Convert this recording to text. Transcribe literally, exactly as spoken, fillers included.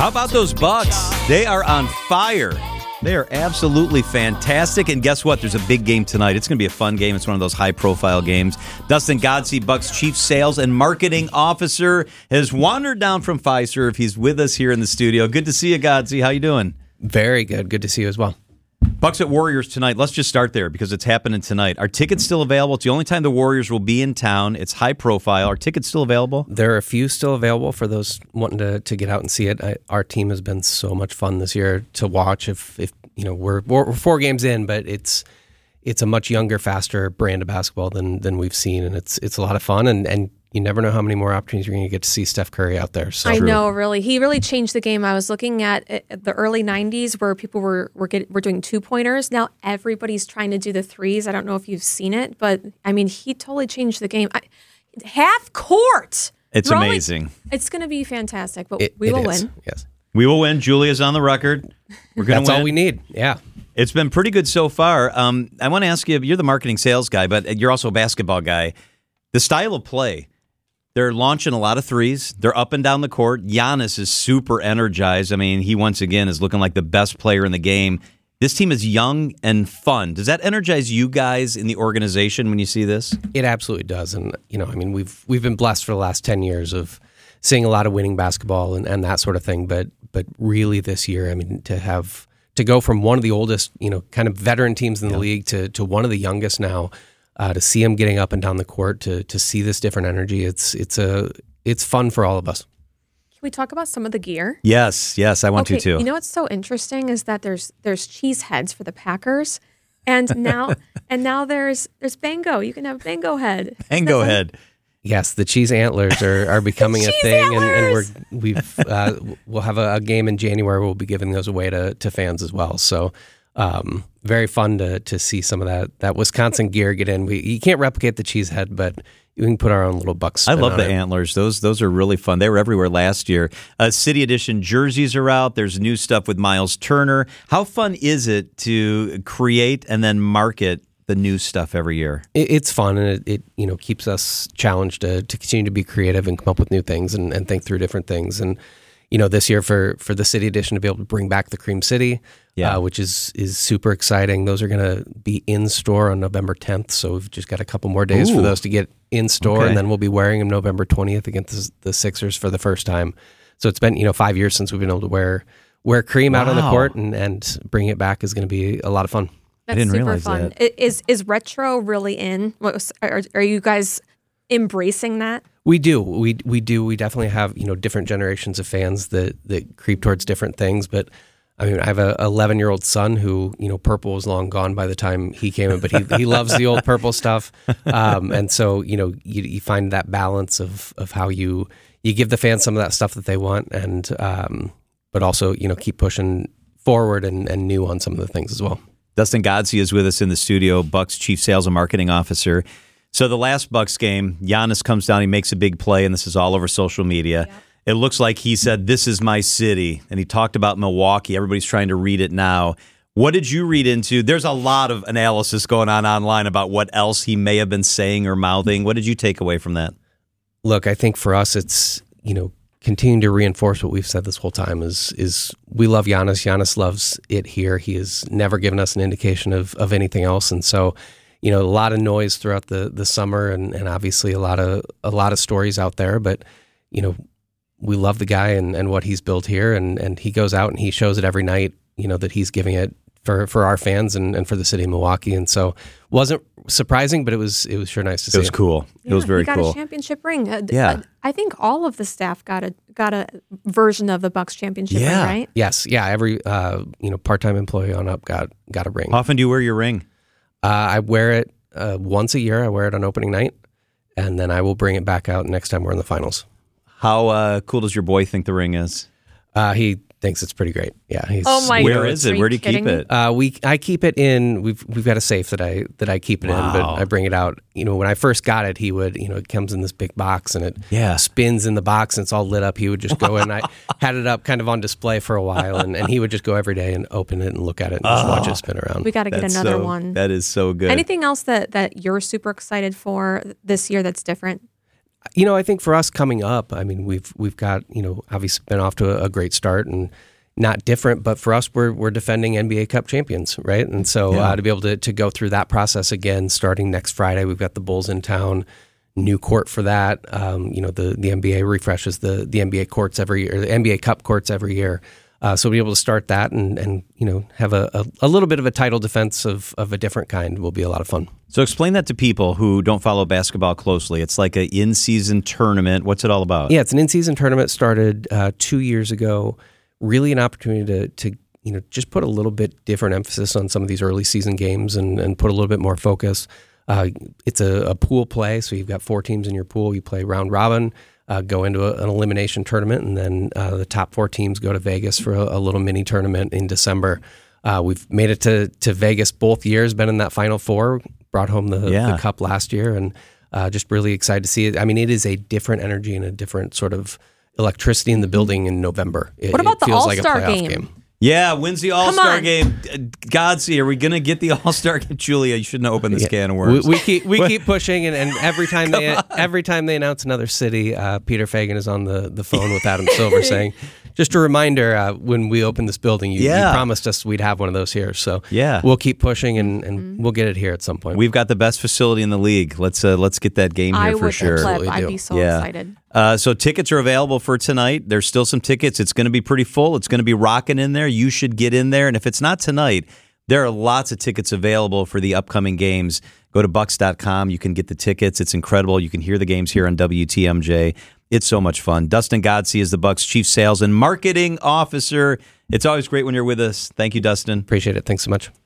How about those Bucks? They are on fire. They are absolutely fantastic. And guess what? There's a big game tonight. It's going to be a fun game. It's one of those high-profile games. Dustin Godsey, Bucks Chief Sales and Marketing Officer, has wandered down from Fiserv. He's with us here in the studio. Good to see you, Godsey. How you doing? Very good. Good to see you as well. Bucks at Warriors tonight. Let's just start there because it's happening tonight. Are tickets still available? It's the only time the Warriors will be in town. It's high profile. Are tickets still available? There are a few still available for those wanting to, to get out and see it. I, our team has been so much fun this year to watch. If if you know we're we're four games in, but it's it's a much younger, faster brand of basketball than than we've seen, and it's it's a lot of fun. And and you never know how many more opportunities you're going to get to see Steph Curry out there. So. I know, really. He really changed the game. I was looking at the early nineties where people were were, get, were doing two-pointers. Now everybody's trying to do the threes. I don't know if you've seen it, but, I mean, he totally changed the game. I, half court. It's Throwing, amazing. It's going to be fantastic, but It, we it will is. win. Yes. We will win. Julia's on the record. We're going to That's win. all we need. Yeah. It's been pretty good so far. Um, I want to ask you, you're the marketing sales guy, but you're also a basketball guy. The style of play, they're launching a lot of threes. They're up and down the court. Giannis is super energized. I mean, he once again is looking like the best player in the game. This team is young and fun. Does that energize you guys in the organization when you see this? It absolutely does. And, you know, I mean, we've we've been blessed for the last ten years of seeing a lot of winning basketball and, and that sort of thing. But but really this year, I mean, to have to go from one of the oldest, you know, kind of veteran teams in the yeah. league to to one of the youngest now, uh, to see them getting up and down the court, to to see this different energy, it's it's a it's fun for all of us. Can we talk about some of the gear? Yes, yes, I want okay, to too. You know what's so interesting is that there's there's cheese heads for the Packers, and now and now there's there's Bango. You can have Bango head. Bango head. Yes, the cheese antlers are, are becoming a thing, and, and we're we've uh, we'll have a, a game in January. We'll be giving those away to, to fans as well. So um, very fun to to see some of that that Wisconsin gear get in. We you can't replicate the cheese head, but you can put our own little Bucks spin I love on the it. antlers. Those those are really fun. They were everywhere last year. Uh, City Edition jerseys are out. There's new stuff with Miles Turner. How fun is it to create and then market the new stuff every year? It, it's fun, and it, it you know keeps us challenged to, to continue to be creative and come up with new things and, and think through different things. And you know, this year for for the City Edition to be able to bring back the Cream City, yeah. uh, which is is super exciting. Those are going to be in store on November tenth, so we've just got a couple more days Ooh. for those to get in store, okay. and then we'll be wearing them November twentieth against the, the Sixers for the first time. So it's been you know five years since we've been able to wear wear cream wow. out on the court, and and bringing it back is going to be a lot of fun. That's I didn't super realize fun. that. Is is retro really in? What was, are, are you guys embracing that? We do. We we do. We definitely have you know different generations of fans that, that creep towards different things. But I mean, I have a eleven year old son who you know purple was long gone by the time he came in, but he he loves the old purple stuff. Um, and so you know you, you find that balance of of how you you give the fans some of that stuff that they want, and um, but also you know keep pushing forward and, and new on some of the things as well. Dustin Godsey is with us in the studio, Bucks Chief Sales and Marketing Officer. So the last Bucks game, Giannis comes down, he makes a big play, and this is all over social media. Yep. It looks like he said, "This is my city," and he talked about Milwaukee. Everybody's trying to read it now. What did you read into? There's a lot of analysis going on online about what else he may have been saying or mouthing. What did you take away from that? Look, I think for us, it's, you know, continuing to reinforce what we've said this whole time is is we love Giannis. Giannis loves it here. He has never given us an indication of, of anything else. And so, you know, a lot of noise throughout the, the summer and, and obviously a lot of a lot of stories out there. But, you know, we love the guy and, and what he's built here. And, and he goes out and he shows it every night, you know, that he's giving it for, for our fans and, and for the city of Milwaukee. And so wasn't surprising, but it was it was sure nice to see. It was cool. Yeah, it was very he got cool. a championship ring. Uh, yeah. Uh, I think all of the staff got a got a version of the Bucks championship yeah. ring, right? Yes. Yeah. Every uh, you know part-time employee on up got got a ring. How often do you wear your ring? Uh, I wear it uh, once a year. I wear it on opening night, and then I will bring it back out next time we're in the finals. How uh, cool does your boy think the ring is? Uh, he thinks it's pretty great. Yeah. He's, oh my! Where God. is it? Where do you keep it? Uh, we I keep it in. We've we've got a safe that I that I keep it wow. in, but I bring it out. You know, when I first got it, he would you know it comes in this big box and it yeah. spins in the box and it's all lit up. He would just go in. I had it up kind of on display for a while, and, and he would just go every day and open it and look at it and just oh, watch it spin around. We got to get That's another so, one. That is so good. Anything else that that you're super excited for this year that's different? You know, I think for us coming up, I mean, we've we've got, you know, obviously been off to a, a great start and not different, but for us, we're we're defending N B A Cup champions, right? And so Yeah. uh, to be able to to go through that process again, starting next Friday, we've got the Bulls in town, new court for that. Um, you know, the the N B A refreshes the the N B A courts every year, the N B A Cup courts every year. Uh, so to be able to start that and, and you know, have a, a, a little bit of a title defense of, of a different kind will be a lot of fun. So explain that to people who don't follow basketball closely. It's like an in-season tournament. What's it all about? Yeah, it's an in-season tournament. Started uh, two years ago. Really an opportunity to, to you know just put a little bit different emphasis on some of these early season games and, and put a little bit more focus. Uh, it's a, a pool play, so you've got four teams in your pool. You play round robin. Uh, go into a, an elimination tournament, and then uh, the top four teams go to Vegas for a, a little mini tournament in December. Uh, we've made it to, to Vegas both years, been in that Final Four, brought home the, Yeah. the cup last year, and uh, just really excited to see it. I mean, it is a different energy and a different sort of electricity in the building in November. It, What about it the feels like a All-Star playoff game? Yeah, when's the All-Star on. game? Uh, Godsey, are we going to get the All-Star game? Julia, you shouldn't have opened this can of We, worms. we keep we keep pushing, and, and every time they every time they announce another city, uh, Peter Fagan is on the, the phone with Adam Silver saying, "Just a reminder, uh, when we open this building, you, Yeah. you promised us we'd have one of those here. So Yeah. we'll keep pushing, and, and we'll get it here at some point. We've got the best facility in the league. Let's uh, let's get that game here I for would sure. flip. Absolutely I'd do. be so Yeah. excited. Uh, so tickets are available for tonight. There's still some tickets. It's going to be pretty full. It's going to be rocking in there. You should get in there. And if it's not tonight, there are lots of tickets available for the upcoming games. Go to bucks dot com. You can get the tickets. It's incredible. You can hear the games here on W T M J. It's so much fun. Dustin Godsey is the Bucks Chief Sales and Marketing Officer. It's always great when you're with us. Thank you, Dustin. Appreciate it. Thanks so much.